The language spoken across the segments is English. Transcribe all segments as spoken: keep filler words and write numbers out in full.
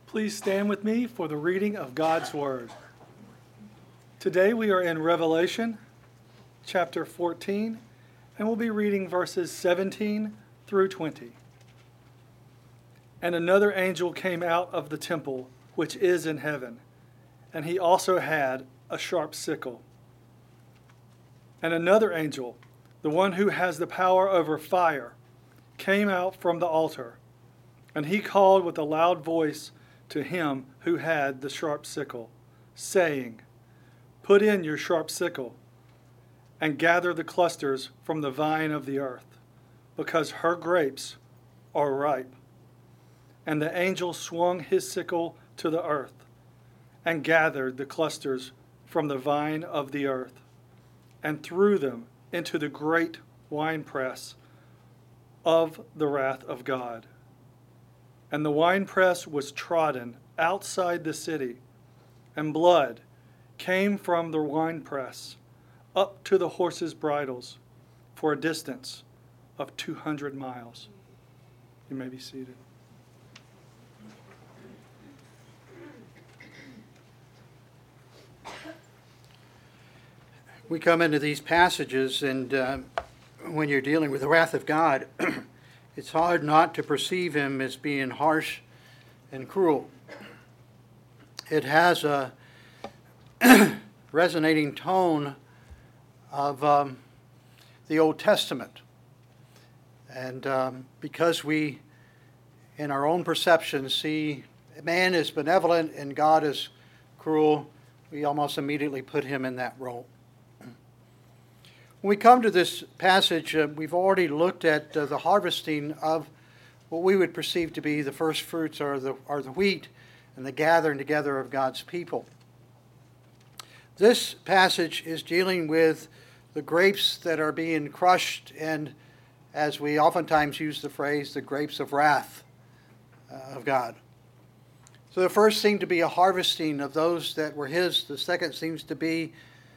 Please stand with me for the reading of God's Word. Today we are in Revelation chapter fourteen, and we'll be reading verses seventeen through twenty. And another angel came out of the temple which is in heaven, and he also had a sharp sickle. And another angel, the one who has the power over fire, came out from the altar, and he called with a loud voice to him who had the sharp sickle, saying, "Put in your sharp sickle, and gather the clusters from the vine of the earth, because her grapes are ripe." And the angel swung his sickle to the earth, and gathered the clusters from the vine of the earth, and threw them into the great winepress of the wrath of God. And the winepress was trodden outside the city, and blood came from the winepress up to the horses' bridles for a distance of two hundred miles. You may be seated. We come into these passages, and uh, when you're dealing with the wrath of God, it's hard not to perceive him as being harsh and cruel. It has a resonating tone of um, the Old Testament. And um, because we, in our own perception, see man is benevolent and God is cruel, we almost immediately put him in that role. When we come to this passage, uh, we've already looked at uh, the harvesting of what we would perceive to be the first fruits or the, or the wheat and the gathering together of God's people. This passage is dealing with the grapes that are being crushed and, as we oftentimes use the phrase, the grapes of wrath uh, of God. So the first seemed to be a harvesting of those that were his. The second seems to be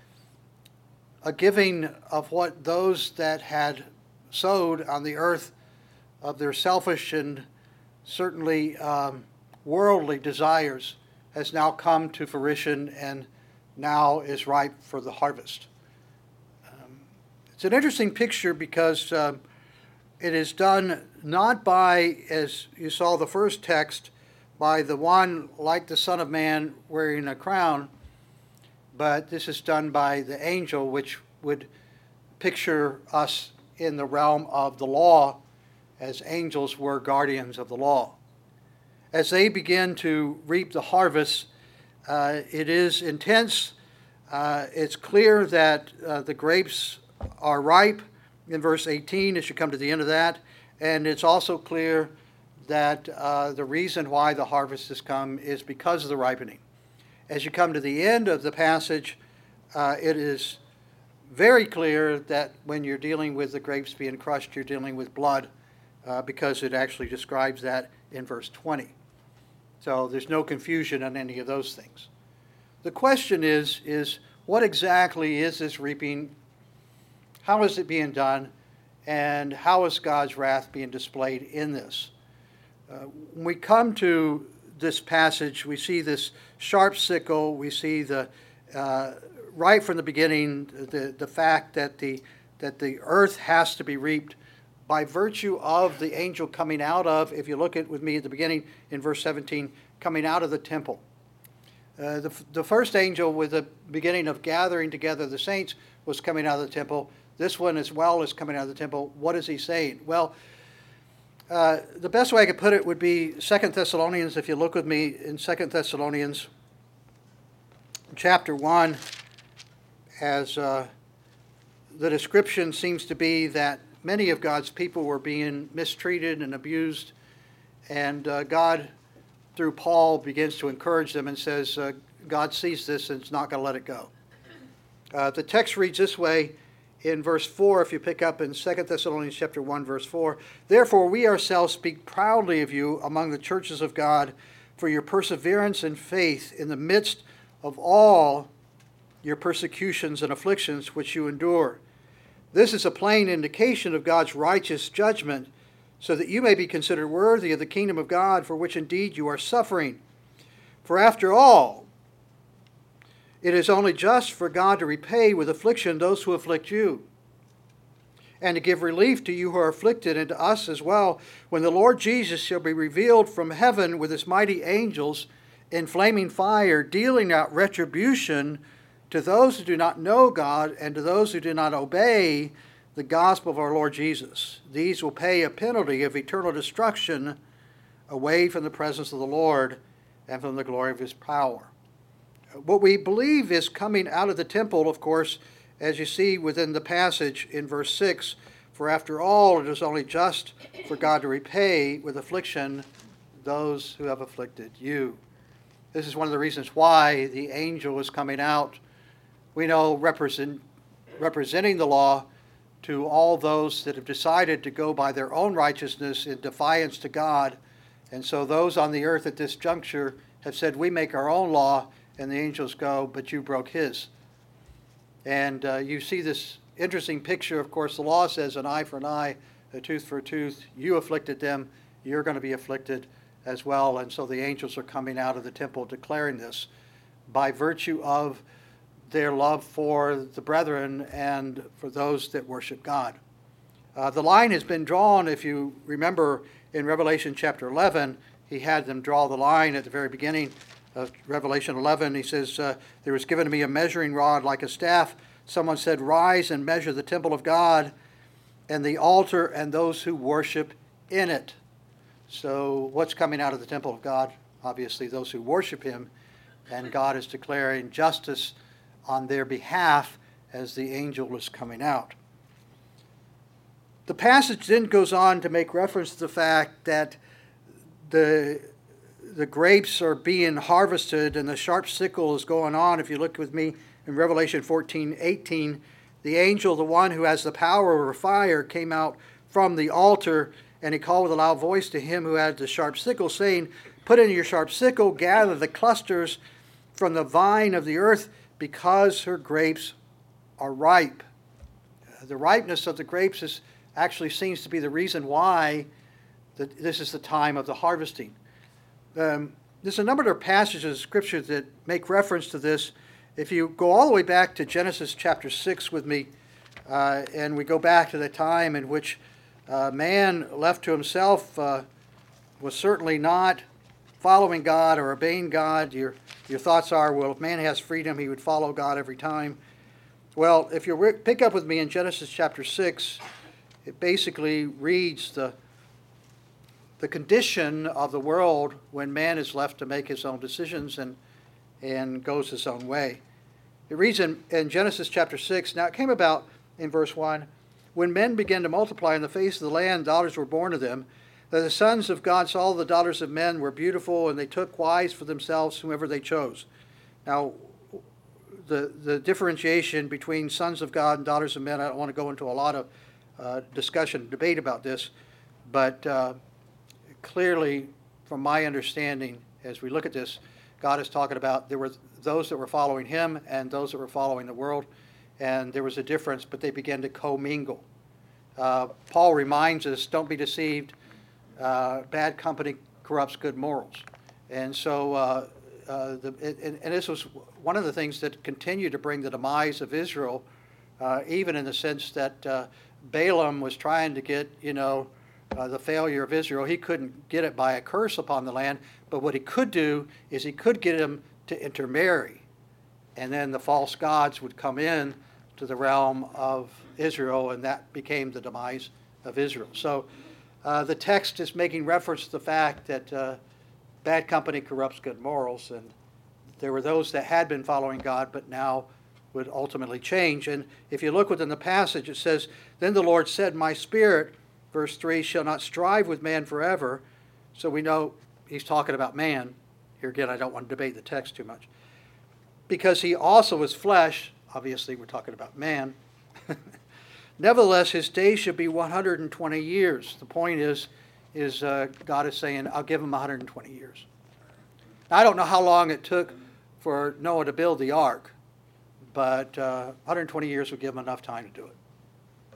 a giving of what those that had sowed on the earth of their selfish and certainly um, worldly desires has now come to fruition and now is ripe for the harvest. Um, it's an interesting picture because uh, it is done not by, as you saw the first text, by the one like the Son of Man wearing a crown, but this is done by the angel, which would picture us in the realm of the law, as angels were guardians of the law. As they begin to reap the harvest, uh, it is intense. Uh, it's clear that uh, the grapes are ripe in verse eighteen, as you come to the end of that, and it's also clear that uh, the reason why the harvest has come is because of the ripening. As you come to the end of the passage, uh, it is very clear that when you're dealing with the grapes being crushed, you're dealing with blood, uh, because it actually describes that in verse twenty. So there's no confusion on any of those things. The question is, is what exactly is this reaping? How is it being done? And how is God's wrath being displayed in this? Uh, when we come to this passage, we see this sharp sickle, we see the uh, right from the beginning the, the fact that the that the earth has to be reaped by virtue of the angel coming out of, if you look at with me at the beginning in verse seventeen, coming out of the temple. Uh, the, the first angel with the beginning of gathering together the saints was coming out of the temple. This one as well is coming out of the temple. What is he saying? Well, Uh, the best way I could put it would be Second Thessalonians. If you look with me in Second Thessalonians chapter one, as uh, the description seems to be that many of God's people were being mistreated and abused, and uh, God, through Paul, begins to encourage them and says, uh, God sees this and is not going to let it go. Uh, the text reads this way, in verse four, if you pick up in Second Thessalonians chapter one, verse four, "Therefore we ourselves speak proudly of you among the churches of God for your perseverance and faith in the midst of all your persecutions and afflictions which you endure. This is a plain indication of God's righteous judgment, so that you may be considered worthy of the kingdom of God, for which indeed you are suffering. For after all, it is only just for God to repay with affliction those who afflict you, and to give relief to you who are afflicted, and to us as well, when the Lord Jesus shall be revealed from heaven with his mighty angels in flaming fire, dealing out retribution to those who do not know God and to those who do not obey the gospel of our Lord Jesus. These will pay a penalty of eternal destruction away from the presence of the Lord and from the glory of his power. What we believe is coming out of the temple, of course, as you see within the passage in verse six, for after all it is only just for God to repay with affliction those who have afflicted you. This is one of the reasons why the angel is coming out, we know, represent, representing the law to all those that have decided to go by their own righteousness in defiance to God. And so those on the earth at this juncture have said, we make our own law, and the angels go, but you broke his. And uh, you see this interesting picture. Of course, the law says an eye for an eye, a tooth for a tooth. You afflicted them, you're going to be afflicted as well. And so the angels are coming out of the temple declaring this by virtue of their love for the brethren and for those that worship God. Uh, the line has been drawn, if you remember, in Revelation chapter eleven, he had them draw the line at the very beginning of Revelation eleven. He says, uh, there was given to me a measuring rod like a staff. Someone said, rise and measure the temple of God and the altar and those who worship in it. So what's coming out of the temple of God? Obviously those who worship him, and God is declaring justice on their behalf as the angel is coming out. The passage then goes on to make reference to the fact that the, the grapes are being harvested and the sharp sickle is going on. If you look with me in Revelation fourteen eighteen, the angel, the one who has the power over fire, came out from the altar, and he called with a loud voice to him who had the sharp sickle, saying, put in your sharp sickle, gather the clusters from the vine of the earth, because her grapes are ripe. The ripeness of the grapes is actually seems to be the reason why the, this is the time of the harvesting. Um, there's a number of passages of Scripture that make reference to this. If you go all the way back to Genesis chapter six with me, uh, and we go back to the time in which uh, man left to himself uh, was certainly not following God or obeying God. Your, your thoughts are, well, if man has freedom, he would follow God every time. Well, if you re- pick up with me in Genesis chapter six, it basically reads the, the condition of the world when man is left to make his own decisions and, and goes his own way. It reads in, in Genesis chapter six, now it came about in verse one, when men began to multiply on the face of the land, daughters were born to them, that the sons of God saw the daughters of men were beautiful, and they took wives for themselves whomever they chose. Now, the, the differentiation between sons of God and daughters of men, I don't want to go into a lot of uh, discussion, debate about this, but uh, clearly, from my understanding, as we look at this, God is talking about there were those that were following him and those that were following the world, and there was a difference, but they began to commingle. Uh, Paul reminds us, don't be deceived. Uh, bad company corrupts good morals. And so, uh, uh, the, and, and this was one of the things that continued to bring the demise of Israel, uh, even in the sense that uh, Balaam was trying to get, you know, uh, the failure of Israel. He couldn't get it by a curse upon the land, but what he could do is he could get them to intermarry. And then the false gods would come in to the realm of Israel, and that became the demise of Israel. So, Uh, the text is making reference to the fact that uh, bad company corrupts good morals, and there were those that had been following God but now would ultimately change. And if you look within the passage, it says, then the Lord said, my spirit, verse three, shall not strive with man forever. So we know he's talking about man. Here again, I don't want to debate the text too much. Because he also is flesh, obviously we're talking about man. Nevertheless, his days should be one hundred twenty years. The point is, is uh, God is saying, I'll give him one hundred twenty years. Now, I don't know how long it took for Noah to build the ark, but uh, one hundred twenty years would give him enough time to do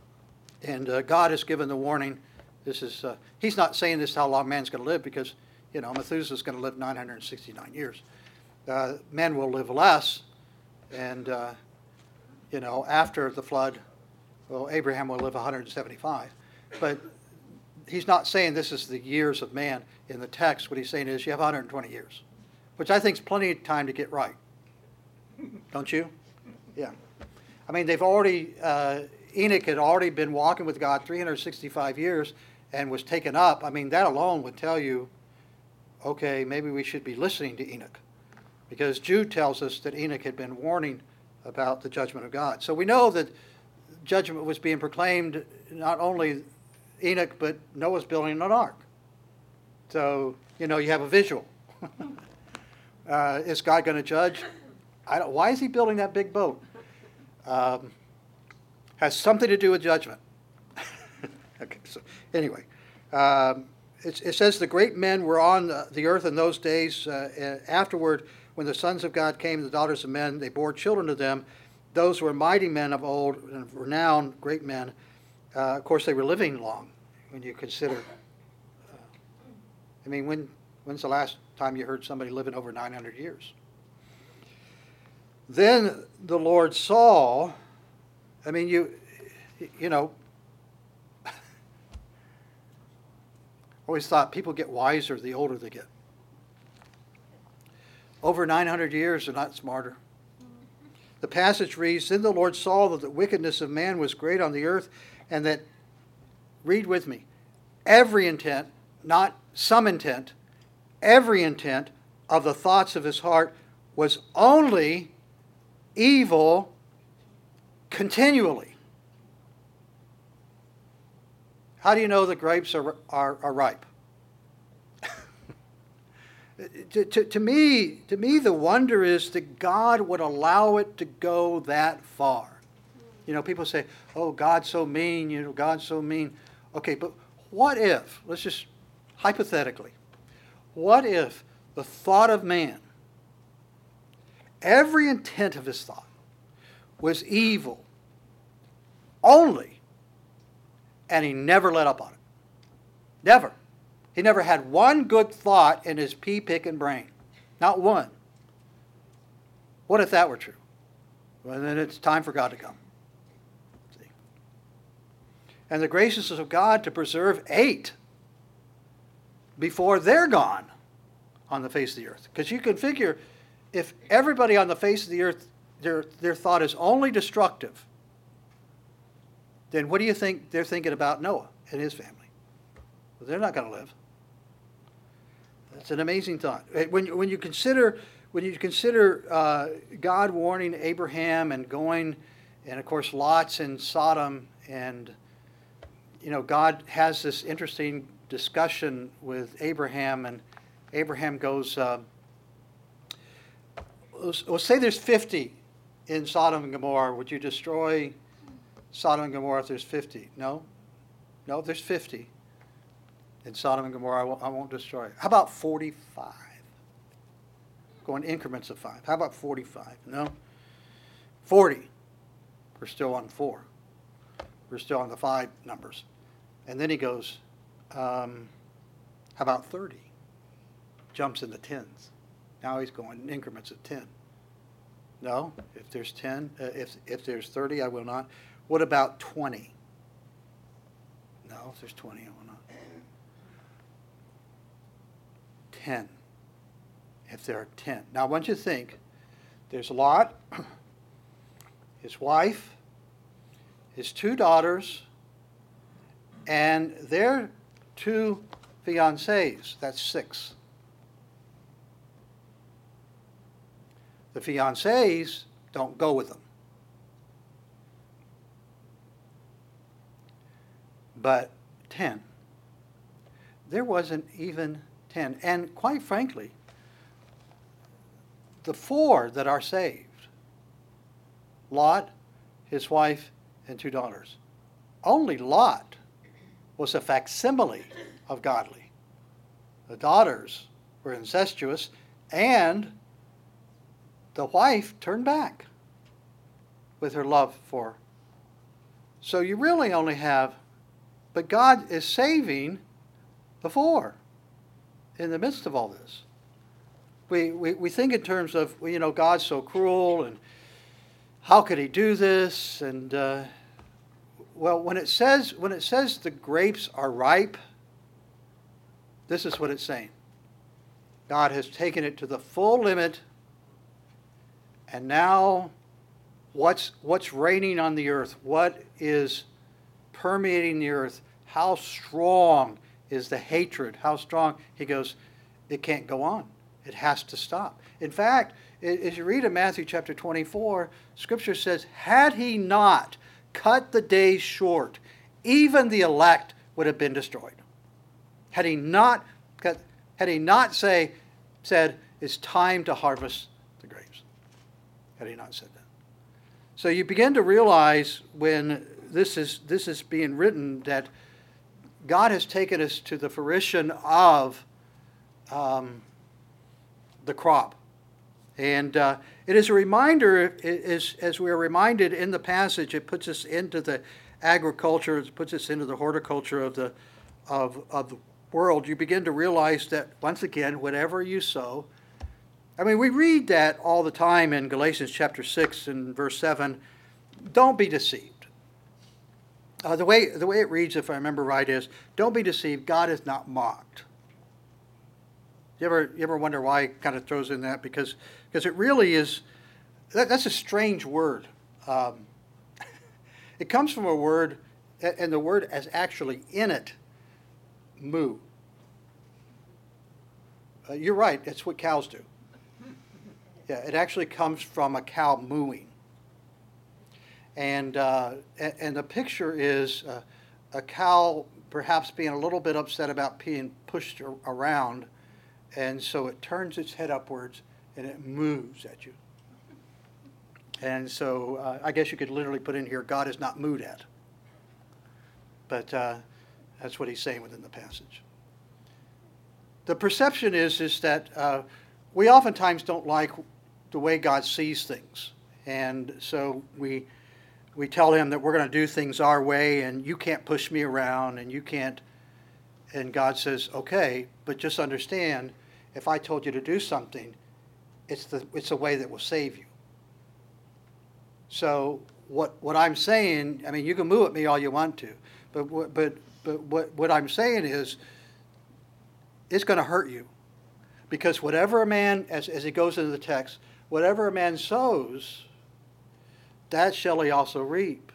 it. And uh, God has given the warning. This is uh, he's not saying this is how long man's going to live, because You know, Methuselah's going to live nine hundred sixty-nine years. Uh, men will live less, and, uh, you know, after the flood, well, Abraham will live one hundred seventy-five. But he's not saying this is the years of man in the text. What he's saying is you have one hundred twenty years, which I think is plenty of time to get right. Don't you? Yeah. I mean, they've already, uh, Enoch had already been walking with God three hundred sixty-five years and was taken up. I mean, that alone would tell you, okay, maybe we should be listening to Enoch. Because Jude tells us that Enoch had been warning about the judgment of God. So we know that judgment was being proclaimed, not only Enoch, but Noah's building an ark. So, you know, you have a visual. uh, is God going to judge? I don't, why is he building that big boat? Um, has something to do with judgment. Okay, so anyway, um, it, it says the great men were on the earth in those days. Uh, afterward, when the sons of God came, the daughters of men, they bore children to them. Those were mighty men of old, and renowned, great men. Uh, of course, they were living long when you consider. Uh, I mean, when when's the last time you heard somebody living over nine hundred years? Then the Lord saw, I mean, you, you know, always thought people get wiser the older they get. Over nine hundred years, they're not smarter. The passage reads, Then the Lord saw that the wickedness of man was great on the earth, and that, read with me, every intent, not some intent, every intent of the thoughts of his heart was only evil continually. How do you know the grapes are, are, are ripe? to, to, to me, to me, the wonder is that God would allow it to go that far. You know, people say, "Oh, God's so mean." You know, God's so mean. Okay, but what if? Let's just hypothetically. What if the thought of man, every intent of his thought, was evil only, and he never let up on it? Never. He never had one good thought in his pea-picking brain. Not one. What if that were true? Well, then it's time for God to come. See? And the graciousness of God to preserve eight before they're gone on the face of the earth. Because you can figure, if everybody on the face of the earth, their, their thought is only destructive, then what do you think they're thinking about Noah and his family? Well, they're not going to live. It's an amazing thought. When, when you consider, when you consider uh, God warning Abraham and going, and of course Lot's in Sodom, and you know God has this interesting discussion with Abraham, and Abraham goes, uh, let's, let's say there's fifty in Sodom and Gomorrah. Would you destroy Sodom and Gomorrah if there's fifty? No? No, if there's fifty in Sodom and Gomorrah, I won't, I won't destroy it. How about forty-five? Go in increments of five. How about forty-five? No? forty. We're still on four. We're still on the five numbers. And then he goes, um, how about thirty? Jumps into tens. Now he's going in increments of ten. No? If there's ten, uh, if, if there's thirty, I will not. What about twenty? No, if there's twenty, I will not. ten. If there are ten. Now, I want you to think, there's Lot, his wife, his two daughters, and their two fiancés. That's six. The fiancés don't go with them. But ten. There wasn't even ten. And quite frankly, the four that are saved, Lot, his wife, and two daughters, only Lot was a facsimile of godly. The daughters were incestuous, and the wife turned back with her love for. So you really only have, but God is saving the four. in the midst of all this. We, we, we think in terms of, well, you know, God's so cruel, and how could he do this? And, uh, well, when it says, when it says the grapes are ripe, this is what it's saying. God has taken it to the full limit, and now what's, what's reigning on the earth? What is permeating the earth? How strong is the hatred? How strong? He goes, it can't go on. It has to stop. In fact, as you read in Matthew chapter twenty-four, Scripture says, had he not cut the days short, even the elect would have been destroyed. Had he not cut, had he not say, said, it's time to harvest the grapes. Had he not said that. So you begin to realize when this is this is being written that God has taken us to the fruition of um, the crop. And uh, it is a reminder, as, as we are reminded in the passage, it puts us into the agriculture, it puts us into the horticulture of the, of, of the world. You begin to realize that, once again, whatever you sow, I mean, we read that all the time in Galatians chapter six and verse seven, don't be deceived. Uh, the way the way it reads, if I remember right, is, don't be deceived, God is not mocked. You ever, you ever wonder why it kind of throws in that? Because because it really is, that, that's a strange word. Um, it comes from a word, and the word has actually in it, moo. Uh, you're right, it's what cows do. Yeah, it actually comes from a cow mooing. And, uh, and the picture is uh, a cow perhaps being a little bit upset about being pushed around, and so it turns its head upwards and it moves at you. And so uh, I guess you could literally put in here, God is not moved at. But uh, that's what he's saying within the passage. The perception is, is that uh, we oftentimes don't like the way God sees things. And so we we tell him that we're going to do things our way, and you can't push me around, and you can't. And God says, okay, but just understand, if I told you to do something, it's the it's a way that will save you. So what what I'm saying, I mean, you can moo at me all you want to, but what, but but what what I'm saying is, it's going to hurt you, because whatever a man, as as it goes into the text, whatever a man sows, that shall he also reap.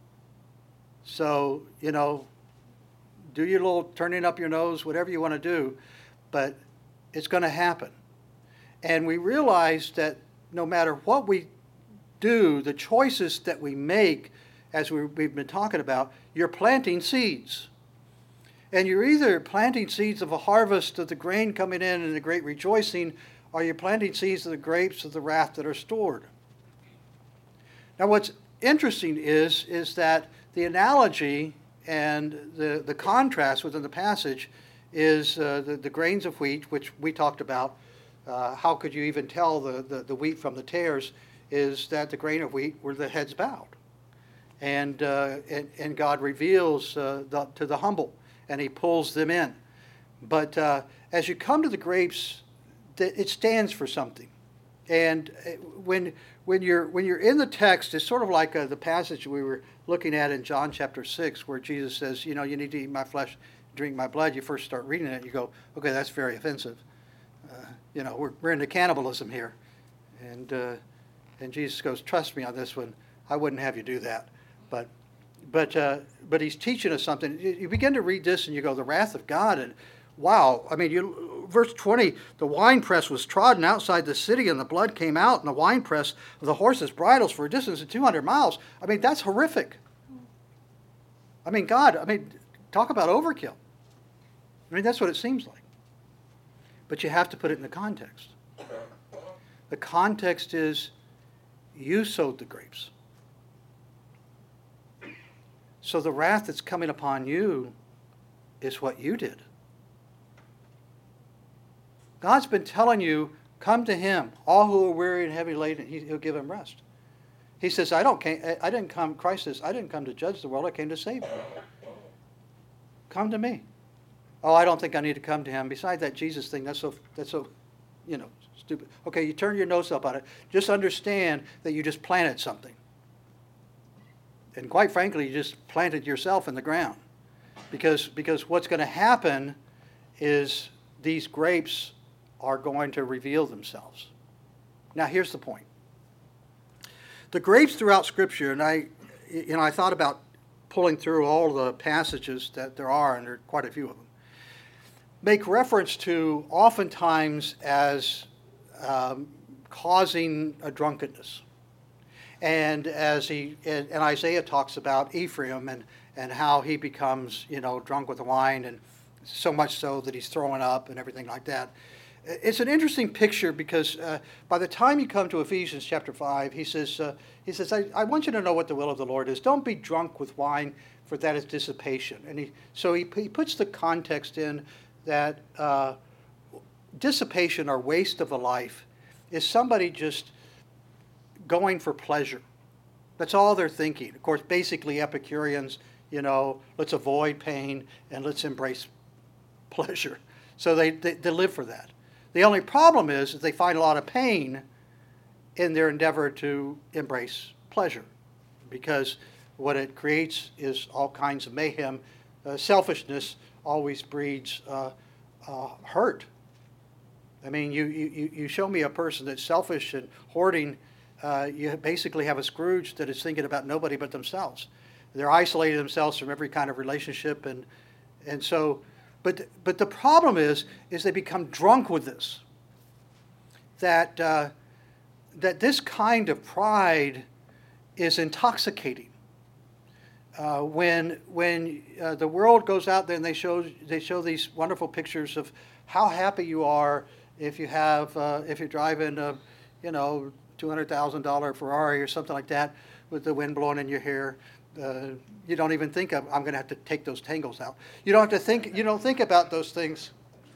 So, you know, do your little turning up your nose, whatever you want to do, but it's going to happen. And we realize that no matter what we do, the choices that we make, as we, we've been talking about, you're planting seeds. And you're either planting seeds of a harvest of the grain coming in and the great rejoicing, or you're planting seeds of the grapes of the wrath that are stored. Now what's interesting is, is that the analogy and the, the contrast within the passage is uh, the, the grains of wheat, which we talked about. Uh, how could you even tell the, the, the wheat from the tares? Is that the grain of wheat where the head's bowed. And, uh, and, and God reveals uh, the, to the humble, and he pulls them in. But uh, as you come to the grapes, it stands for something. And when when you're when you're in the text, it's sort of like uh, the passage we were looking at in John chapter six, where Jesus says, you know, you need to eat my flesh, drink my blood. You first start reading it, you go, okay, that's very offensive. Uh, you know, we're we're into cannibalism here, and uh, and Jesus goes, trust me on this one, I wouldn't have you do that. But but uh, but he's teaching us something. You, you begin to read this, and you go, the wrath of God, and wow, I mean, you, verse twenty, the winepress was trodden outside the city, and the blood came out in the winepress of the horses' bridles for a distance of two hundred miles. I mean, that's horrific. I mean, God, I mean, talk about overkill. I mean, that's what it seems like. But you have to put it in the context. The context is, you sowed the grapes. So the wrath that's coming upon you is what you did. God's been telling you, come to him, all who are weary and heavy laden, he'll give them rest. He says, I don't I didn't come, Christ says, I didn't come to judge the world, I came to save you. Come to me. Oh, I don't think I need to come to him. Besides that Jesus thing, that's so, that's so, you know, stupid. Okay, you turn your nose up on it. Just understand that you just planted something. And quite frankly, you just planted yourself in the ground. Because, because what's going to happen is these grapes are going to reveal themselves. Now, here's the point. The grapes throughout Scripture, and I, you know, I thought about pulling through all the passages that there are, and there are quite a few of them, make reference to oftentimes as um, causing a drunkenness. And as he and, and Isaiah talks about Ephraim and, and how he becomes, you know, drunk with wine, and so much so that he's throwing up and everything like that. It's an interesting picture because uh, by the time you come to Ephesians chapter five, he says, uh, he says, I, I want you to know what the will of the Lord is. Don't be drunk with wine, for that is dissipation. And he, so he, he puts the context in that uh, dissipation or waste of a life is somebody just going for pleasure. That's all they're thinking. Of course, basically Epicureans, you know, let's avoid pain and let's embrace pleasure. So they, they, they live for that. The only problem is that they find a lot of pain in their endeavor to embrace pleasure, because what it creates is all kinds of mayhem. Uh, selfishness always breeds uh, uh, hurt. I mean, you, you, you show me a person that's selfish and hoarding, uh, you basically have a Scrooge that is thinking about nobody but themselves. They're isolating themselves from every kind of relationship, and and so, but but the problem is, is they become drunk with this. That uh, that this kind of pride is intoxicating. Uh, when when uh, the world goes out there and they show they show these wonderful pictures of how happy you are if you have uh, if you're driving a, you know, two hundred thousand dollar Ferrari or something like that with the wind blowing in your hair. Uh, you don't even think of, I'm going to have to take those tangles out. You don't have to think. You don't think about those things.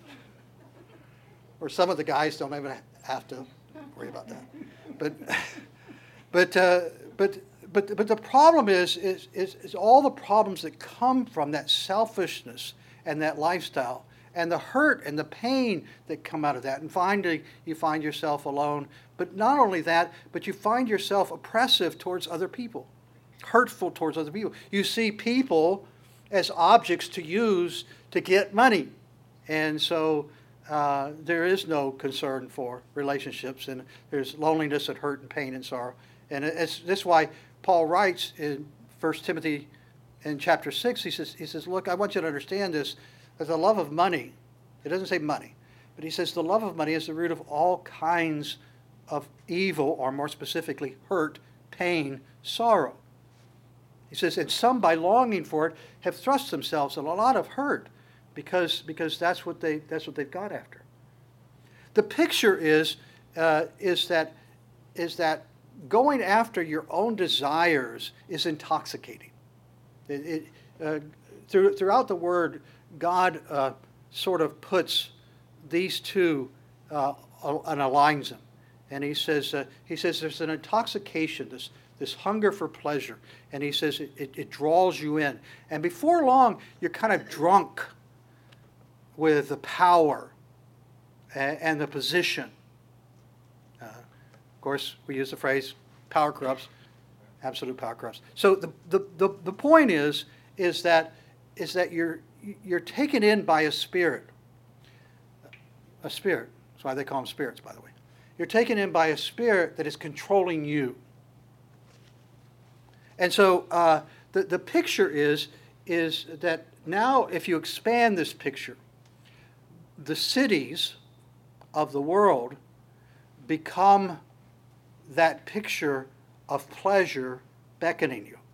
Or some of the guys don't even have to worry about that. But but uh, but but but the problem is is, is is all the problems that come from that selfishness and that lifestyle, and the hurt and the pain that come out of that. And finally, you find yourself alone. But not only that, but you find yourself oppressive towards other people, hurtful towards other people. You see people as objects to use to get money. And so uh, there is no concern for relationships, and there's loneliness and hurt and pain and sorrow. And it's, this is why Paul writes in First Timothy in chapter six, he says, he says, look, I want you to understand this. There's the love of money. It doesn't say money, but he says the love of money is the root of all kinds of evil, or more specifically, hurt, pain, sorrow. He says, and some by longing for it have thrust themselves in a lot of hurt because, because that's what they that's what they've got after. The picture is uh, is that is that going after your own desires is intoxicating. It, it, uh, through, throughout the Word, God uh, sort of puts these two uh, and aligns them, and He says uh, He says there's an intoxication, this this hunger for pleasure, and He says it, it, it draws you in, and before long you're kind of drunk with the power and, and the position. Uh, of course, we use the phrase "power corrupts." Absolute power corrupts. So the, the, the, the point is is that is that you're you're taken in by a spirit. A spirit. That's why they call them spirits, by the way. You're taken in by a spirit that is controlling you. And so uh, the, the picture is, is that now if you expand this picture, the cities of the world become that picture of pleasure beckoning you.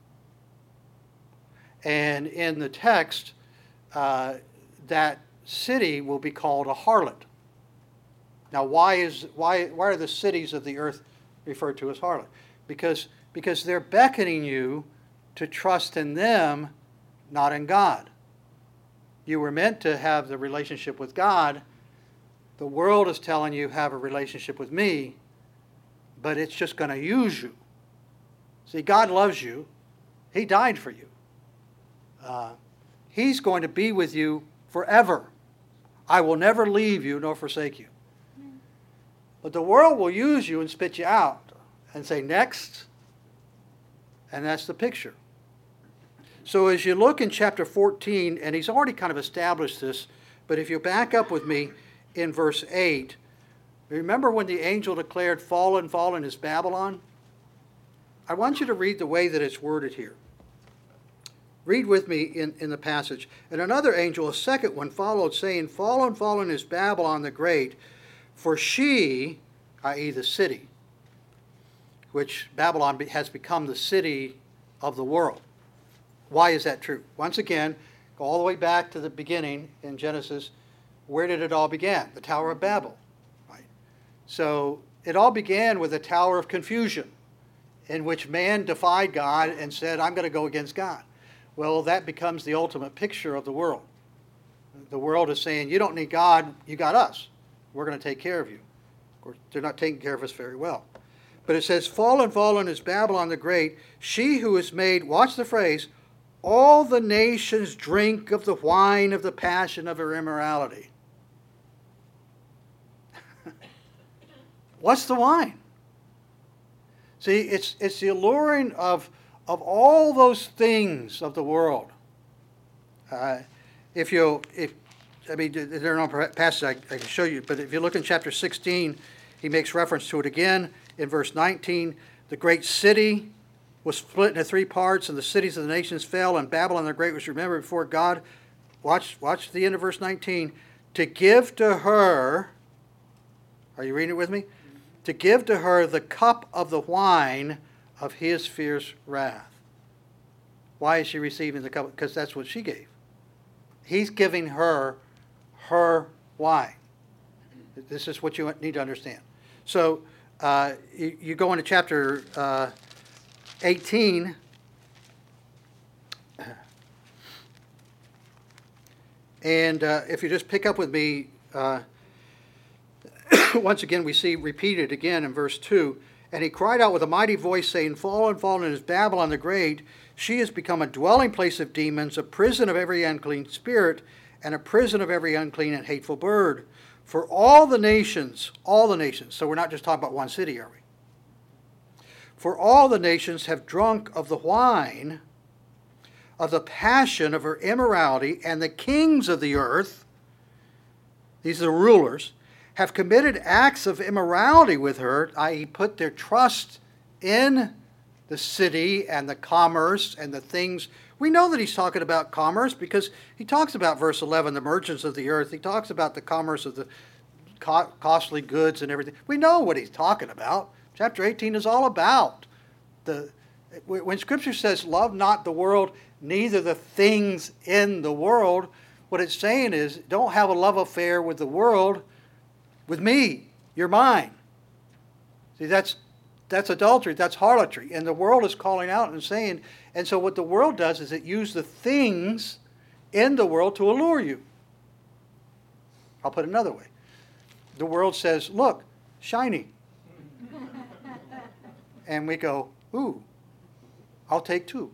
And in the text, uh, that city will be called a harlot. Now, why is why why are the cities of the earth referred to as harlot? Because because they're beckoning you to trust in them, not in God. You were meant to have the relationship with God. The world is telling you have a relationship with me, but it's just going to use you. See, God loves you. He died for you. Uh, he's going to be with you forever. I will never leave you nor forsake you. But the world will use you and spit you out and say, next. And that's the picture. So as you look in chapter fourteen, and he's already kind of established this, but if you back up with me in verse eight, remember when the angel declared, fallen, fallen is Babylon? I want you to read the way that it's worded here. Read with me in, in the passage. And another angel, a second one, followed, saying, fallen, fallen is Babylon the Great, for she, that is the city, which Babylon has become the city of the world. Why is that true? Once again, go all the way back to the beginning in Genesis. Where did it all begin? The Tower of Babel. Right? So it all began with a tower of confusion in which man defied God and said, I'm going to go against God. Well, that becomes the ultimate picture of the world. The world is saying, you don't need God, you got us. We're going to take care of you. Of course, they're not taking care of us very well. But it says, fallen, fallen is Babylon the Great, she who is made, watch the phrase, all the nations drink of the wine of the passion of her immorality. What's the wine? See, it's, it's the alluring of, of all those things of the world. Uh, if you, if, I mean, there are no passages I, I can show you, but if you look in chapter sixteen, he makes reference to it again. In verse nineteen, the great city was split into three parts, and the cities of the nations fell, and Babylon the Great was remembered before God. Watch, watch the end of verse nineteen. To give to her, are you reading it with me? To give to her the cup of the wine of his fierce wrath. Why is she receiving the cup? Because that's what she gave. He's giving her her wine. This is what you need to understand. So uh, you, you go into chapter uh, eighteen. And uh, if you just pick up with me, uh, once again we see repeated again in verse two. And he cried out with a mighty voice, saying, fallen, fallen is Babylon the Great. She has become a dwelling place of demons, a prison of every unclean spirit, and a prison of every unclean and hateful bird. For all the nations, all the nations, so we're not just talking about one city, are we? For all the nations have drunk of the wine of the passion of her immorality, and the kings of the earth, these are the rulers, have committed acts of immorality with her, that is put their trust in the city and the commerce and the things. We know that he's talking about commerce because he talks about verse eleven, the merchants of the earth. He talks about the commerce of the co- costly goods and everything. We know what he's talking about. Chapter eighteen is all about the, when Scripture says, love not the world, neither the things in the world, what it's saying is, don't have a love affair with the world, with me. You're mine. See, that's that's adultery, that's harlotry. And the world is calling out and saying, and so what the world does is it uses the things in the world to allure you. I'll put it another way. The world says, look, shiny. And we go, ooh, I'll take two.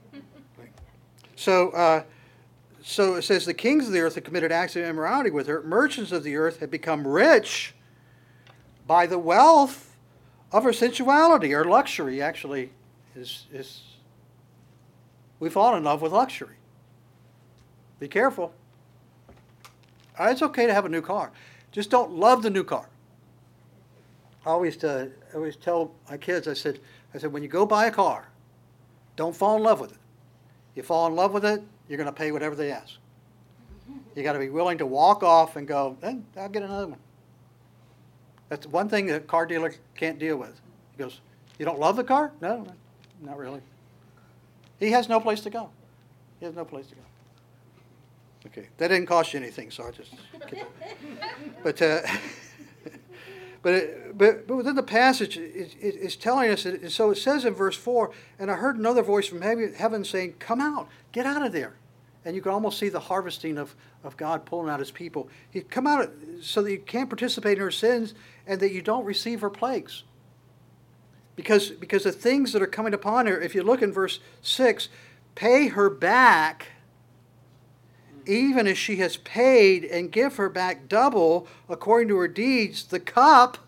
So, uh, so it says, the kings of the earth have committed acts of immorality with her. Merchants of the earth have become rich by the wealth of her sensuality. Or luxury, actually, is, is we fall in love with luxury. Be careful. Uh, It's okay to have a new car. Just don't love the new car. I always, uh, I always tell my kids, I said, I said, when you go buy a car, don't fall in love with it. You fall in love with it, you're going to pay whatever they ask. You got to be willing to walk off and go, eh, I'll get another one. That's one thing that a car dealer can't deal with. He goes, you don't love the car? No, not really. He has no place to go. He has no place to go. Okay, that didn't cost you anything, so I just. But, uh, but, it, but but within the passage, it, it, it's telling us. That, so it says in verse four, and I heard another voice from heaven saying, "Come out, get out of there." And you can almost see the harvesting of, of God pulling out his people. He come out so that you can't participate in her sins and that you don't receive her plagues. Because, because the things that are coming upon her, if you look in verse six, pay her back even as she has paid, and give her back double according to her deeds, the cup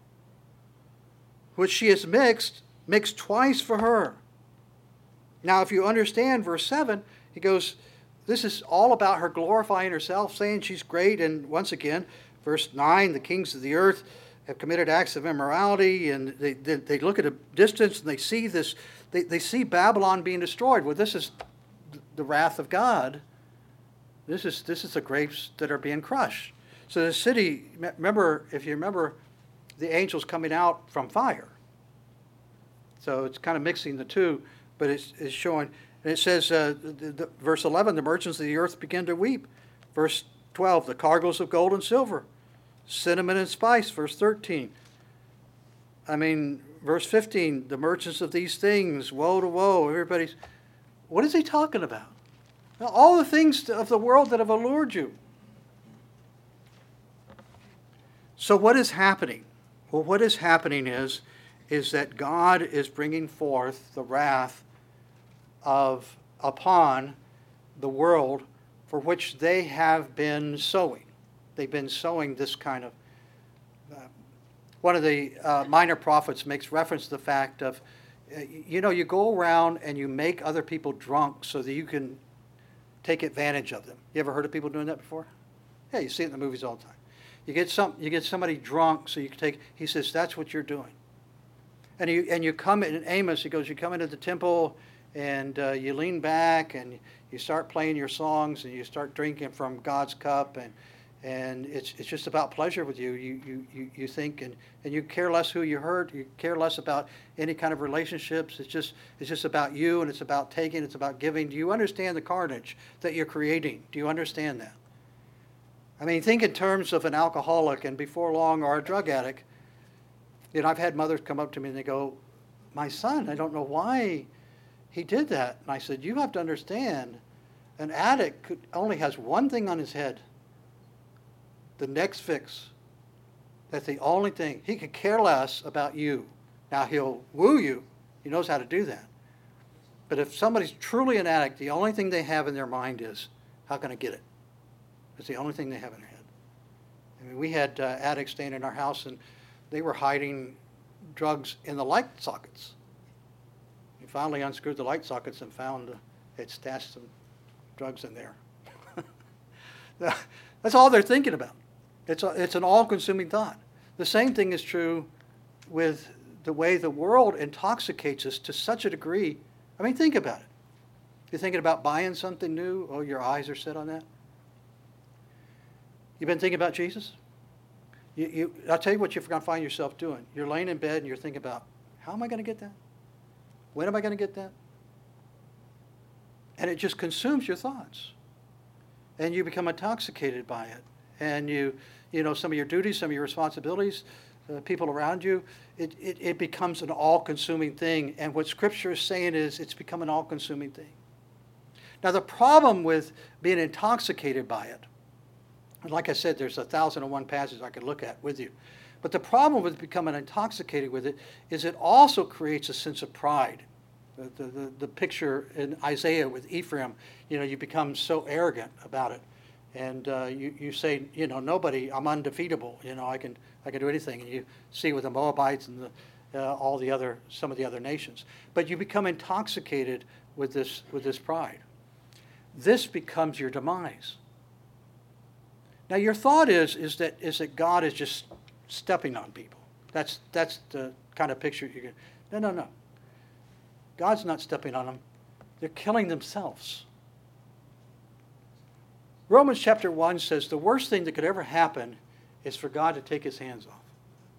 which she has mixed, mixed twice for her. Now, if you understand verse seven, he goes, this is all about her glorifying herself, saying she's great. And once again, verse nine, the kings of the earth have committed acts of immorality, and they, they, they look at a distance and they see this, they, they see Babylon being destroyed. Well, this is the wrath of God. This is, this is the grapes that are being crushed. So the city, remember, if you remember, the angels coming out from fire. So it's kind of mixing the two, but it's, it's showing. And it says, uh, the, the, verse eleven, the merchants of the earth begin to weep. Verse twelve, the cargoes of gold and silver, cinnamon and spice. Verse thirteen. I mean, verse fifteen, the merchants of these things, woe to woe. Everybody's, what is he talking about? All the things of the world that have allured you. So what is happening? Well, what is happening is, is that God is bringing forth the wrath of upon the world for which they have been sowing. They've been sowing this kind of. Uh, one of the uh, minor prophets makes reference to the fact of, uh, you know, you go around and you make other people drunk so that you can take advantage of them. You ever heard of people doing that before? Yeah, you see it in the movies all the time. You get some, you get somebody drunk so you can take. He says that's what you're doing. And you and you come in Amos. He goes, you come into the temple and uh, you lean back and you start playing your songs and you start drinking from God's cup, and and it's it's just about pleasure with you. You you you, you think and, and you care less who you hurt. You care less about any kind of relationships. It's just it's just about you, and it's about taking. It's about giving. Do you understand the carnage that you're creating? Do you understand that? I mean, think in terms of an alcoholic and before long, or a drug addict. You know, I've had mothers come up to me and they go, my son, I don't know why he did that. And I said, you have to understand, an addict could, only has one thing on his head, the next fix. That's the only thing. He could care less about you. Now, he'll woo you. He knows how to do that. But if somebody's truly an addict, the only thing they have in their mind is, how can I get it? It's the only thing they have in their head. I mean, we had uh, addicts staying in our house, and they were hiding drugs in the light sockets. We finally unscrewed the light sockets and found uh, they'd stashed some drugs in there. That's all they're thinking about. It's, a, it's an all-consuming thought. The same thing is true with the way the world intoxicates us to such a degree. I mean, think about it. You're thinking about buying something new? Oh, your eyes are set on that? You've been thinking about Jesus? You, you, I'll tell you what you're going to find yourself doing. You're laying in bed and you're thinking about, how am I going to get that? When am I going to get that? And it just consumes your thoughts. And you become intoxicated by it. And you, you know, some of your duties, some of your responsibilities, uh, people around you, it, it, it becomes an all-consuming thing. And what Scripture is saying is it's become an all-consuming thing. Now, the problem with being intoxicated by it, and like I said, there's a thousand and one passages I could look at with you. But the problem with becoming intoxicated with it is it also creates a sense of pride. The, the, the, the picture in Isaiah with Ephraim, you know, you become so arrogant about it. And uh, you, you say, you know, nobody, I'm undefeatable. You know, I can I can do anything. And you see with the Moabites and the, uh, all the other, some of the other nations. But you become intoxicated with this with this pride. This becomes your demise. Now, your thought is is that is that God is just stepping on people. That's that's the kind of picture you get. No, no, no. God's not stepping on them. They're killing themselves. Romans chapter one says the worst thing that could ever happen is for God to take his hands off.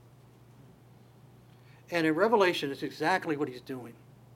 And in Revelation, it's exactly what he's doing.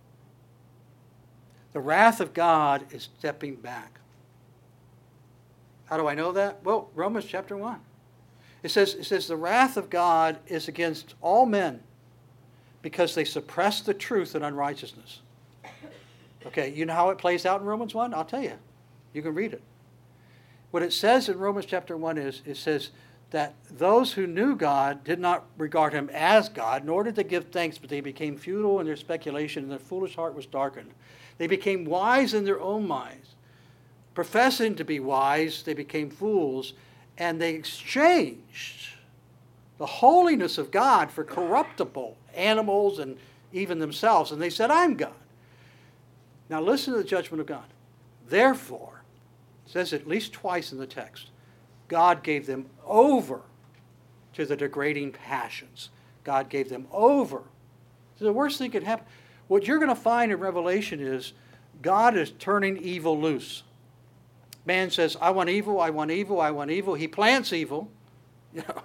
The wrath of God is stepping back. How do I know that? Well, Romans chapter one. It says, it says the wrath of God is against all men because they suppress the truth in unrighteousness. Okay, you know how it plays out in Romans one? I'll tell you. You can read it. What it says in Romans chapter one is, it says that those who knew God did not regard him as God, nor did they give thanks, but they became futile in their speculation, and their foolish heart was darkened. They became wise in their own minds. professing to be wise, they became fools, and they exchanged the holiness of God for corruptible animals and even themselves. And they said, I'm God. Now listen to the judgment of God. Therefore, it says at least twice in the text, God gave them over to the degrading passions. God gave them over. So the worst thing could happen. What you're going to find in Revelation is God is turning evil loose. Man says, I want evil, I want evil, I want evil. He plants evil. You know.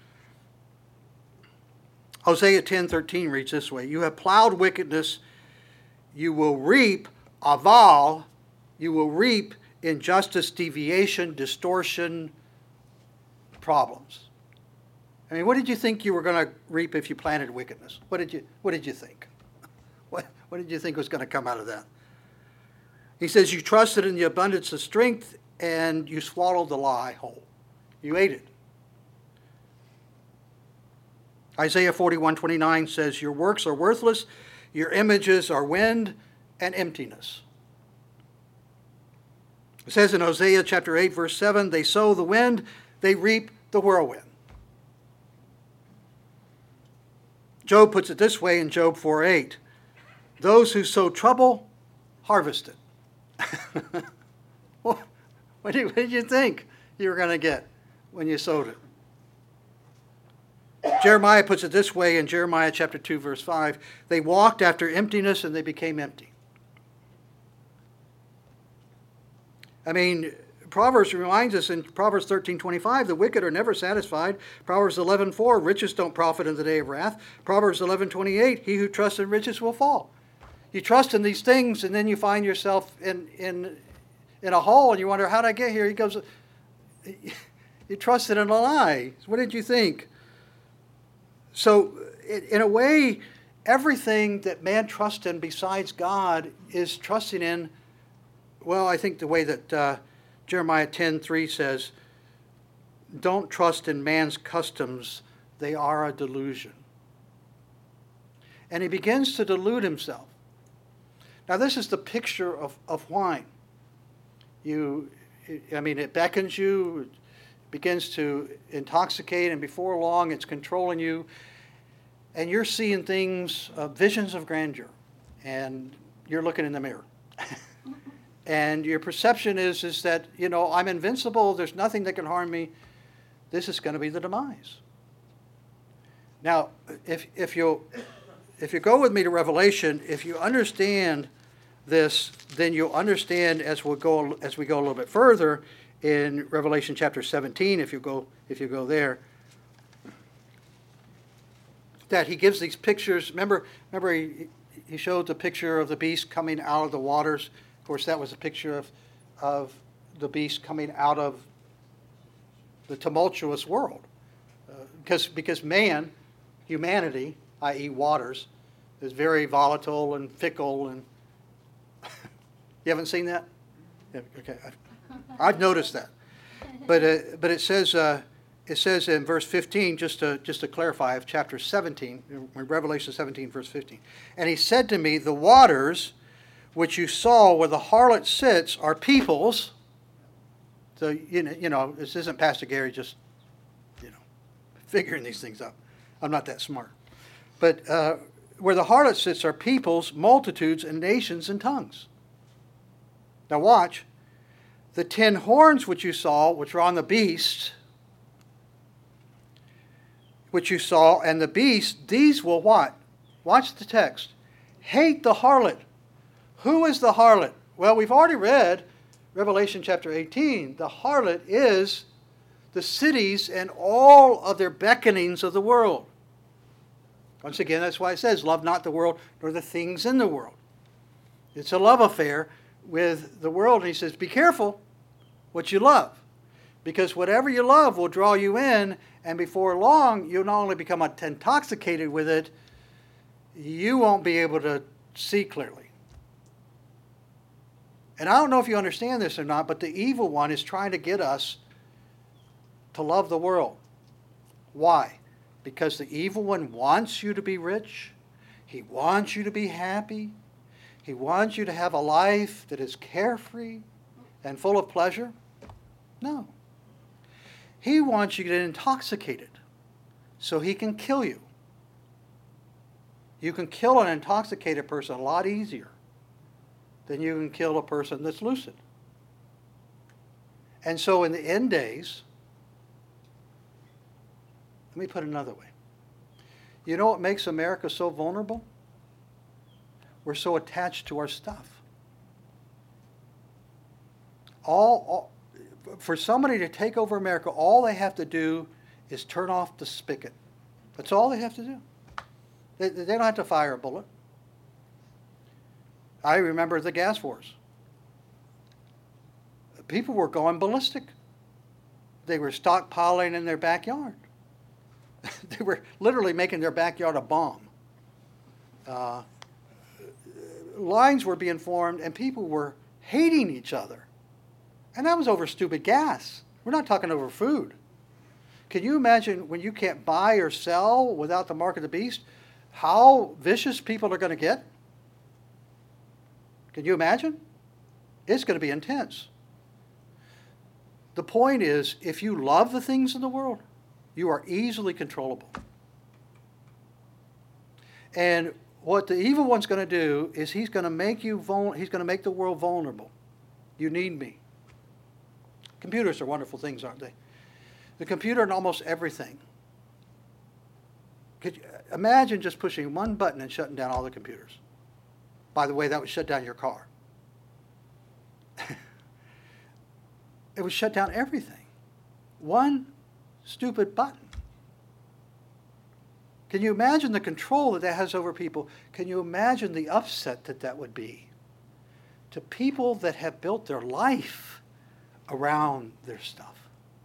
Hosea ten thirteen reads this way, you have plowed wickedness, you will reap aval, you will reap injustice, deviation, distortion, problems. I mean, what did you think you were going to reap if you planted wickedness? What did you, what did you think? What, what did you think was going to come out of that? He says, you trusted in the abundance of strength and you swallowed the lie whole. You ate it. Isaiah forty-one twenty-nine says, your works are worthless, your images are wind and emptiness. It says in Hosea chapter eight, verse seven, they sow the wind, they reap the whirlwind. Job puts it this way in Job four eight, those who sow trouble, harvest it. what, what, did, what did you think you were going to get when you sowed it? Jeremiah puts it this way in Jeremiah chapter two, verse five, they walked after emptiness and they became empty. I mean, Proverbs reminds us in Proverbs thirteen twenty-five, the wicked are never satisfied. Proverbs eleven four, riches don't profit in the day of wrath. Proverbs eleven twenty-eight, he who trusts in riches will fall. You trust in these things and then you find yourself in, in, in a hole and you wonder, how did I get here? He goes, you trusted in a lie. What did you think? So, in a way, everything that man trusts in besides God is trusting in, well, I think the way that uh, Jeremiah ten three says, don't trust in man's customs, they are a delusion. And he begins to delude himself. Now, this is the picture of, of wine. You, I mean, it beckons you, begins to intoxicate, and before long it's controlling you, and you're seeing things, uh, visions of grandeur, and you're looking in the mirror. And your perception is, is that, you know, I'm invincible, there's nothing that can harm me. This is going to be the demise. Now, if, if, you if you go with me to Revelation, if you understand this, then you'll understand as, we'll go, as we go a little bit further, in Revelation chapter seventeen, if you go if you go there, that he gives these pictures. Remember, remember he, he showed the picture of the beast coming out of the waters. Of course, that was a picture of of the beast coming out of the tumultuous world, uh, because because man, humanity, that is, waters, is very volatile and fickle. And you haven't seen that? Yeah, okay. I've noticed that, but uh, but it says uh, it says in verse fifteen, just to just to clarify, of chapter seventeen, in Revelation seventeen, verse fifteen, and he said to me, the waters which you saw where the harlot sits are peoples. So you know, you know, this isn't Pastor Gary just you know figuring these things out. I'm not that smart, but uh, where the harlot sits are peoples, multitudes, and nations and tongues. Now watch. The ten horns which you saw, which are on the beast, which you saw, and the beast, these will what? Watch the text. Hate the harlot. Who is the harlot? Well, we've already read Revelation chapter eighteen. The harlot is the cities and all of their beckonings of the world. Once again, that's why it says, love not the world, nor the things in the world. It's a love affair with the world. And he says, be careful what you love, because whatever you love will draw you in, and before long you'll not only become intoxicated with it, you won't be able to see clearly. And I don't know if you understand this or not, but the evil one is trying to get us to love the world. Why? Because the evil one wants you to be rich. He wants you to be happy. He wants you to have a life that is carefree and full of pleasure? No. He wants you to get intoxicated so he can kill you. You can kill an intoxicated person a lot easier than you can kill a person that's lucid. And so in the end days, let me put it another way. You know what makes America so vulnerable? We're so attached to our stuff. All, all for somebody to take over America, all they have to do is turn off the spigot. That's all they have to do. They, they don't have to fire a bullet. I remember the gas wars. People were going ballistic. They were stockpiling in their backyard. They were literally making their backyard a bomb. Uh, lines were being formed and people were hating each other. And that was over stupid gas. We're not talking over food. Can you imagine when you can't buy or sell without the mark of the beast, how vicious people are going to get? Can you imagine? It's going to be intense. The point is, if you love the things of the world, you are easily controllable. And what the evil one's going to do is he's going to make you vul- he's going to make the world vulnerable. You need me. Computers are wonderful things, aren't they? The computer and almost everything. Could you imagine just pushing one button and shutting down all the computers? By the way, that would shut down your car. It would shut down everything. One stupid button. Can you imagine the control that that has over people? Can you imagine the upset that that would be to people that have built their life around their stuff?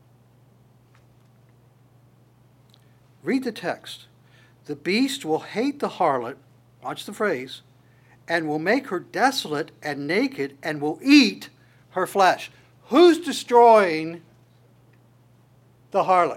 Read the text. The beast will hate the harlot, watch the phrase, and will make her desolate and naked and will eat her flesh. Who's destroying the harlot?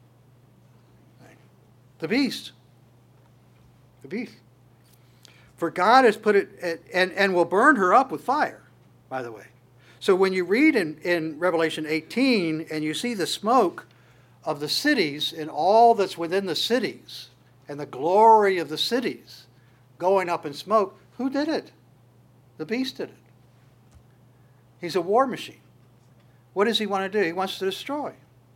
The beast. The beast. For God has put it, and, and will burn her up with fire, by the way. So when you read in, in Revelation eighteen and you see the smoke of the cities and all that's within the cities and the glory of the cities going up in smoke, who did it? The beast did it. He's a war machine. What does he want to do? He wants to destroy.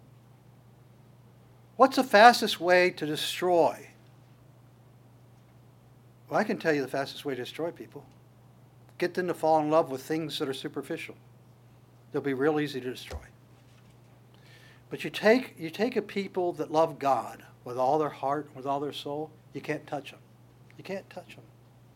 What's the fastest way to destroy? Well, I can tell you the fastest way to destroy people. Get them to fall in love with things that are superficial. They'll be real easy to destroy. But you take, you take a people that love God with all their heart, with all their soul, you can't touch them. You can't touch them.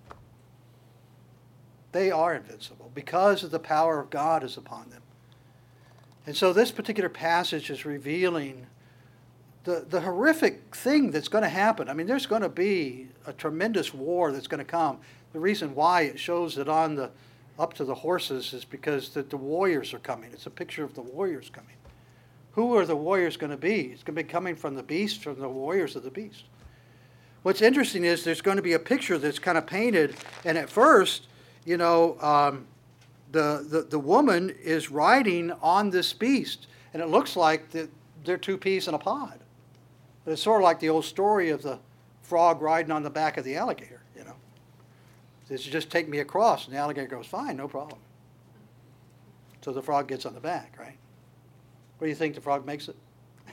They are invincible because of the power of God is upon them. And so this particular passage is revealing the, the horrific thing that's going to happen. I mean, there's going to be a tremendous war that's going to come. The reason why it shows it on the up to the horses is because the, the warriors are coming. It's a picture of the warriors coming. Who are the warriors going to be? It's going to be coming from the beast, from the warriors of the beast. What's interesting is there's going to be a picture that's kind of painted, and at first, you know, um, the, the, the woman is riding on this beast, and it looks like the, they're two peas in a pod. But it's sort of like the old story of the frog riding on the back of the alligator, you know. Says, just take me across, and the alligator goes, fine, no problem. So the frog gets on the back, right? What do you think the frog makes it?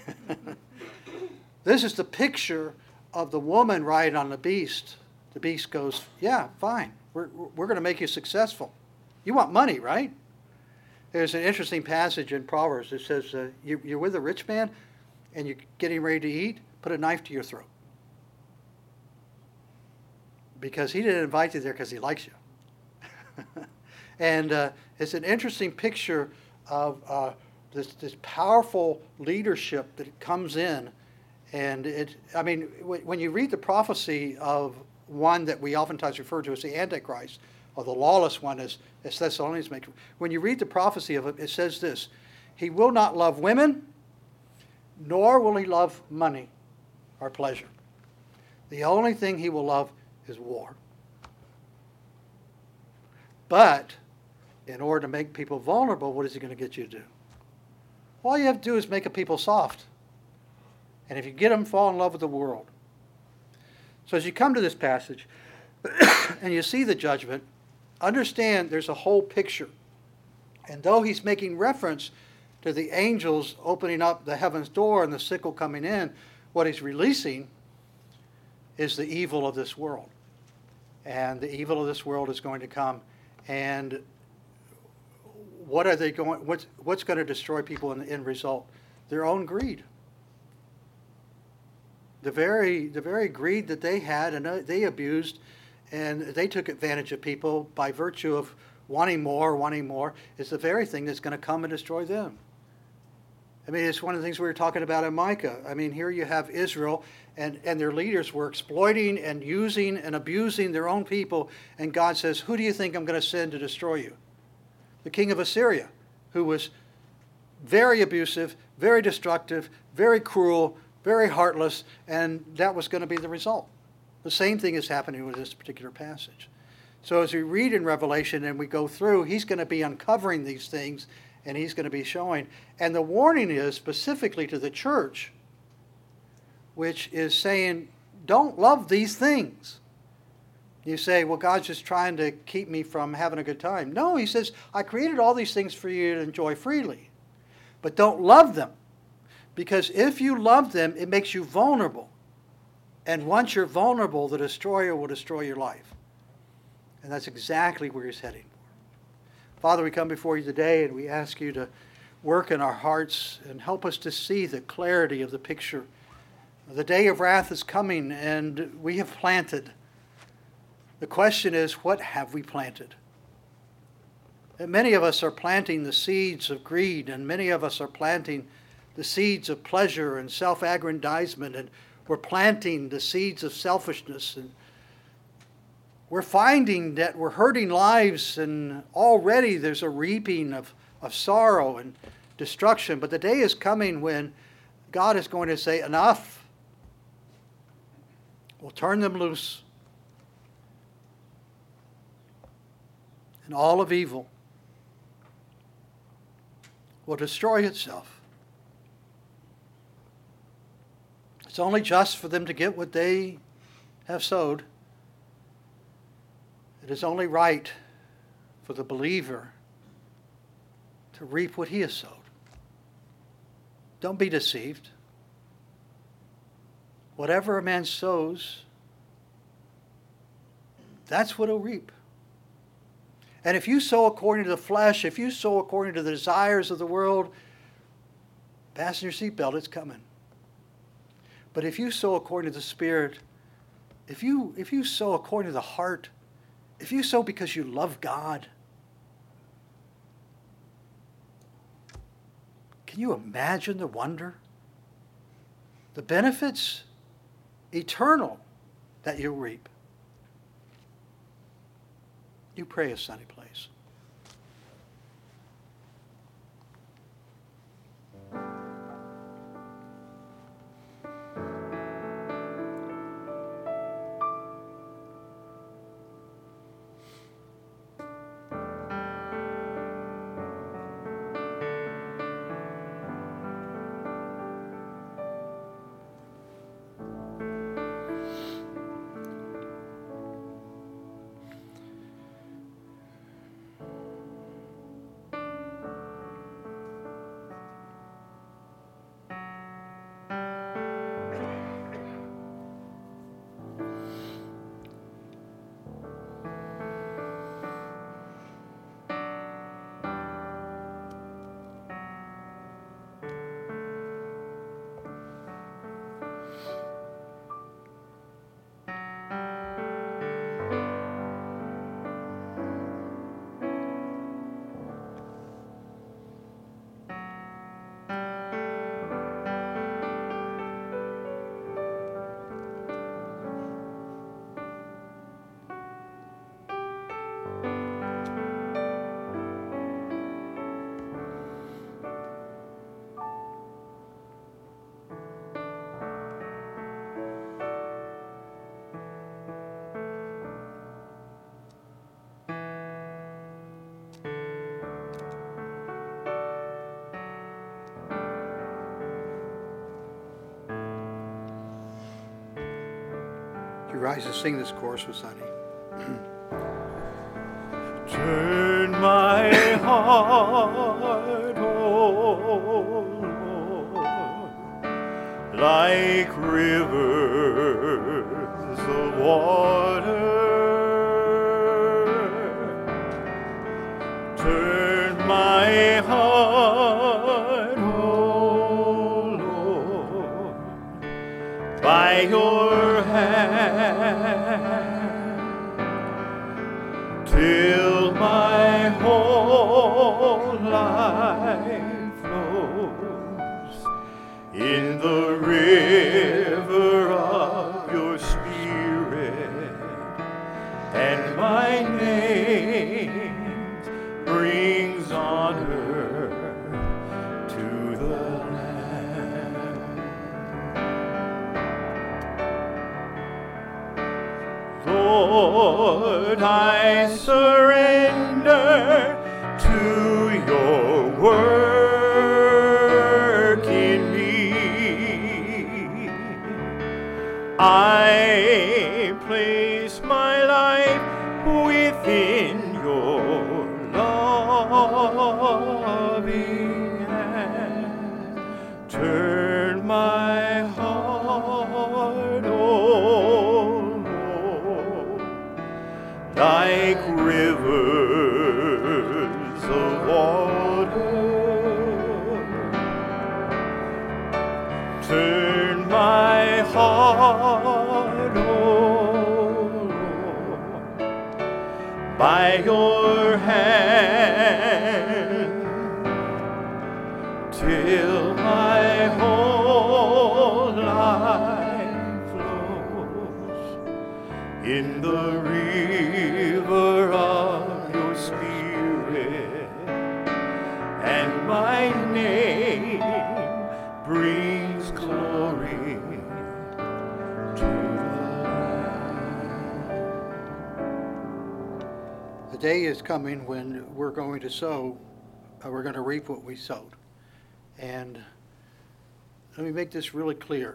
This is the picture of the woman riding on the beast. The beast goes, yeah, fine. We're, we're going to make you successful. You want money, right? There's an interesting passage in Proverbs that says, uh, you, you're with a rich man and you're getting ready to eat, put a knife to your throat. Because he didn't invite you there because he likes you. And uh, it's an interesting picture of uh, this, this powerful leadership that comes in. And it, I mean, when you read the prophecy of one that we oftentimes refer to as the Antichrist, or the lawless one, as, as Thessalonians make, when you read the prophecy of it, it says this: he will not love women, nor will he love money or pleasure. The only thing he will love is war. But in order to make people vulnerable, what is he going to get you to do? All you have to do is make a people soft. And if you get them, fall in love with the world. So as you come to this passage and you see the judgment, understand there's a whole picture. And though he's making reference to the angels opening up the heaven's door and the sickle coming in, what he's releasing is the evil of this world. And the evil of this world is going to come. And what are they going, what's, what's going to destroy people in the end result? Their own greed. The very, the very greed that they had and they abused, and they took advantage of people by virtue of wanting more, wanting more, is the very thing that's going to come and destroy them. I mean, it's one of the things we were talking about in Micah. I mean, here you have Israel, and, and their leaders were exploiting and using and abusing their own people, and God says, who do you think I'm going to send to destroy you? The king of Assyria, who was very abusive, very destructive, very cruel, very heartless, and that was going to be the result. The same thing is happening with this particular passage. So as we read in Revelation and we go through, he's going to be uncovering these things, and he's going to be showing. And the warning is specifically to the church, which is saying, don't love these things. You say, well, God's just trying to keep me from having a good time. No, he says, I created all these things for you to enjoy freely, but don't love them. Because if you love them, it makes you vulnerable. And once you're vulnerable, the destroyer will destroy your life. And that's exactly where he's heading. Father, we come before you today and we ask you to work in our hearts and help us to see the clarity of the picture. The day of wrath is coming and we have planted. The question is, what have we planted? And many of us are planting the seeds of greed, and many of us are planting the seeds of pleasure and self-aggrandizement, and we're planting the seeds of selfishness, and we're finding that we're hurting lives, and already there's a reaping of, of sorrow and destruction. But the day is coming when God is going to say, enough. We'll turn them loose. And all of evil will destroy itself. It's only just for them to get what they have sowed. It is only right for the believer to reap what he has sowed. Don't be deceived. Whatever a man sows, that's what he'll reap. And if you sow according to the flesh, if you sow according to the desires of the world, fasten your seatbelt, it's coming. But if you sow according to the Spirit, if you, if you sow according to the heart, if you sow because you love God, can you imagine the wonder? The benefits, eternal, that you'll reap. You pray a sunny place. Would you rise and sing this chorus with Sonny? Turn my heart, oh Lord, like rivers of water. Turn my heart, oh Lord, by your hand, till my whole life flows in the river of your Spirit, and my name brings honor to the land. Lord, I surrender to your work in me. I place my life within your loving hand. Turn my heart, oh Lord, like rivers of water. Turn my heart, oh Lord, by your hand, till my whole life flows in the river of your Spirit, and my name brings glory to the land. The day is coming when we're going to sow, uh, we're going to reap what we sowed. And let me make this really clear.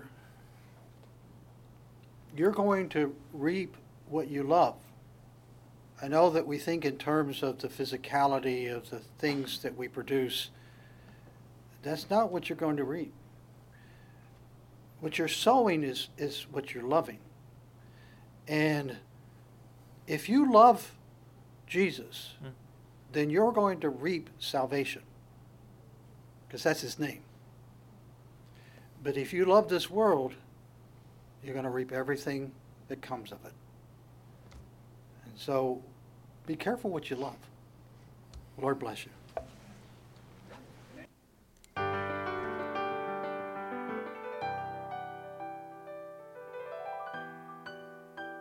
You're going to reap what you love. I know that we think in terms of the physicality of the things that we produce. That's not what you're going to reap. What you're sowing is, is what you're loving. And if you love Jesus, hmm. then you're going to reap salvation, because that's his name. But if you love this world, you're going to reap everything that comes of it. And so be careful what you love. Lord bless you.